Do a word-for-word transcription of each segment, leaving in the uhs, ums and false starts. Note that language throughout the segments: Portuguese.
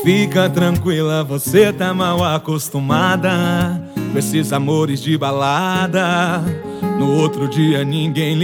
Fica tranquila, você tá mal acostumada com esses amores de balada. No outro dia ninguém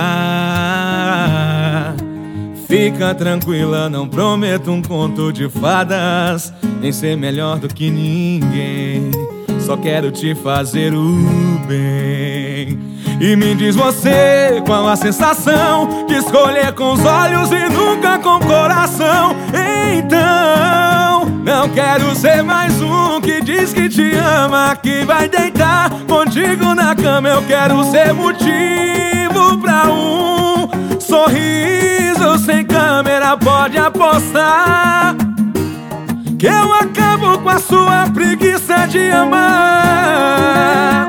ligar. Fica tranquila, não prometo um conto de fadas, nem ser melhor do que ninguém. Só quero te fazer o bem. E me diz você, qual a sensação de escolher com os olhos e nunca com o coração? Então, não quero ser mais um que diz que te ama, que vai deitar contigo na cama. Eu quero ser motivo pra um sorriso sem câmera, pode apostar que eu acabo com a sua preguiça de amar.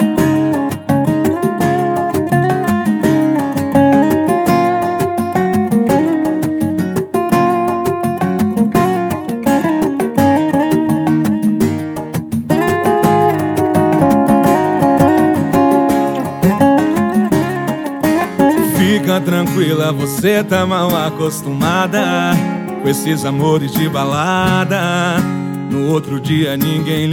Fica tranquila, você tá mal acostumada com esses amores de balada. No outro dia ninguém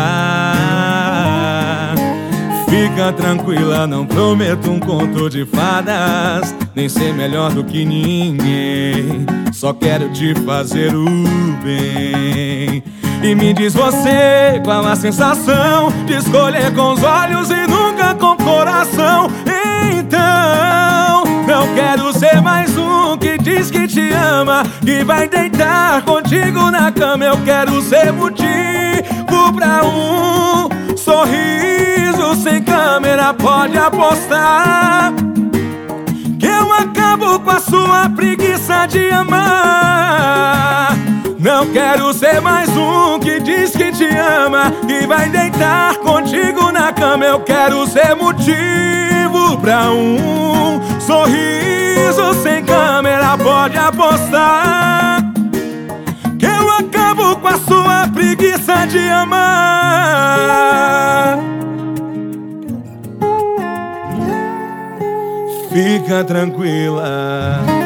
ligar. Fica tranquila, não prometo um conto de fadas, nem ser melhor do que ninguém. Só quero te fazer o bem. E me diz você, qual a sensação de escolher com os olhos e nunca com o coração? Então, não quero ser mais um que diz que te ama, que vai deitar contigo na cama. Eu quero ser motivo pra um sorriso sem câmera, pode apostar que eu acabo com a sua preguiça de amar. Não quero ser mais um que diz que te ama, que vai deitar contigo na cama. Eu quero ser motivo pra um sorriso sem câmera, pode apostar que eu acabo com a sua preguiça de amar. Fica tranquila.